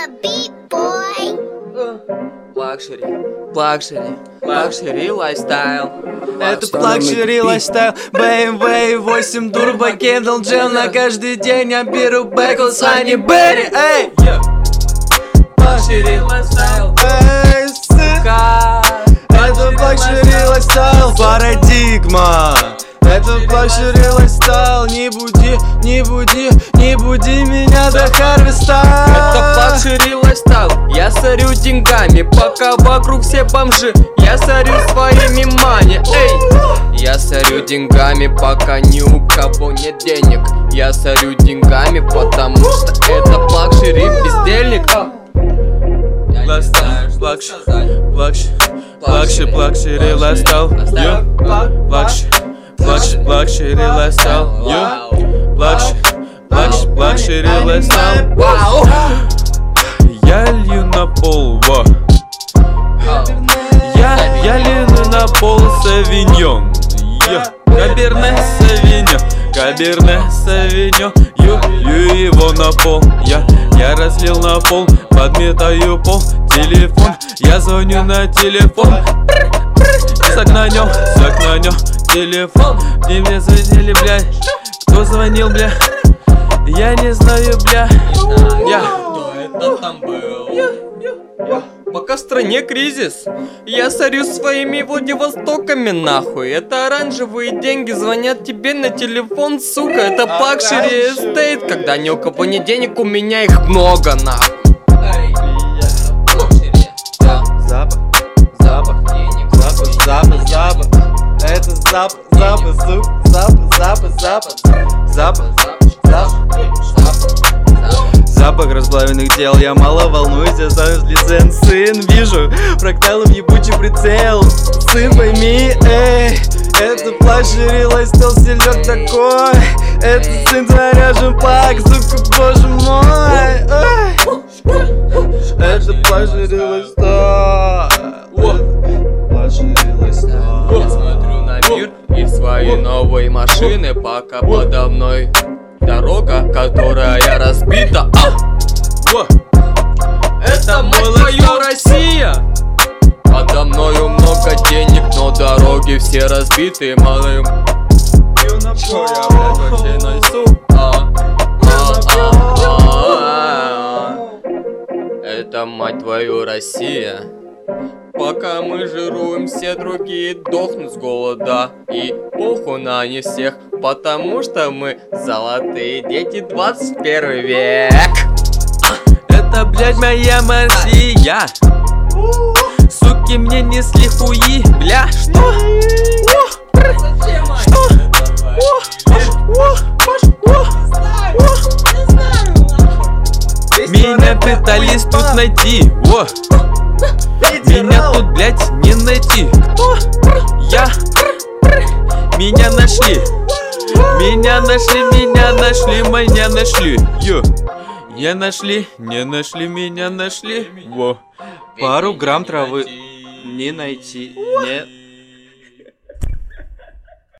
beat, boy. Лакшери лайфстайл. Это лакшери лайфстайл. BMW 8 Turbo Kindle Gel. На каждый день я беру бэкл Sunny Berry. Эй! Лакшери лайфстайл. Эй, сука! Это лакшери лайфстайл. Парадигма. Это лакшери лайфстайл. Не буди меня до харвеста. Это лакшери лайфстайл. Я сорю деньгами, пока вокруг все бомжи. Я сорю своими мани. Эй! Я сорю деньгами, пока ни у кого нет денег. Я сорю деньгами, потому что это лакшери бездельник. Лакшери лайфстайл. Лакшери лайфстайл. Лакшери лайфстайл. Я лью на пол, во. Я лью на пол савиньон. Каберне савиньон. Лью его на пол. Я разлил на пол, подметаю пол. Телефон, я звоню на телефон. Согнанем телефон. И мне звонили, бля. Кто звонил, бля? Я не знаю, бля. Кто это там был? Пока в стране кризис, я сорю своими Владивостоками, нахуй. Это оранжевые деньги звонят тебе на телефон, сука. Это лакшери эстейт. Когда ни у кого нет денег, у меня их много, нахуй. Запах. Это запах расплавленных тел. Я мало волнуюсь, я сам лиценз. Сын, вижу фракталом ебучий прицел. Сын, пойми, эй, это лакшери лайфстайл, стилек такой. Это сын заряжен плак, сука, боже мой. Это лакшери лайфстайл. Я смотрю на мир и свои новые машины, пока подо мной дорога, которая разбита. Это, мать твою, Россия! Подо мною много денег, но дороги все разбиты, малым. Чё я, блядь, вообще несу? Это, мать твою, Россия. Пока мы жируем, все другие дохнут с голода. И похуй на не всех, потому что мы золотые дети 21 век. Это, блядь, моя Россия. Суки мне несли хуи, бля, что? Меня пытались тут найти, во. Меня тут, блядь, не найти. Кто? Я. Меня нашли. Меня нашли. Йо. Я нашли, не нашли, меня нашли. Во. Пару грамм травы не найти. Нет.